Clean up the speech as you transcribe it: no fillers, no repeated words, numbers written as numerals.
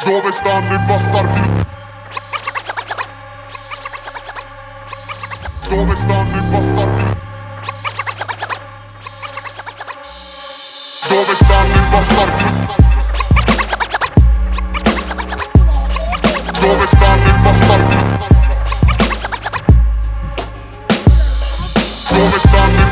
Dove stanno i bastardi? Dove stanno i bastardi? Dove stanno i bastardi? Dove stanno i bastardi? Dove stanno i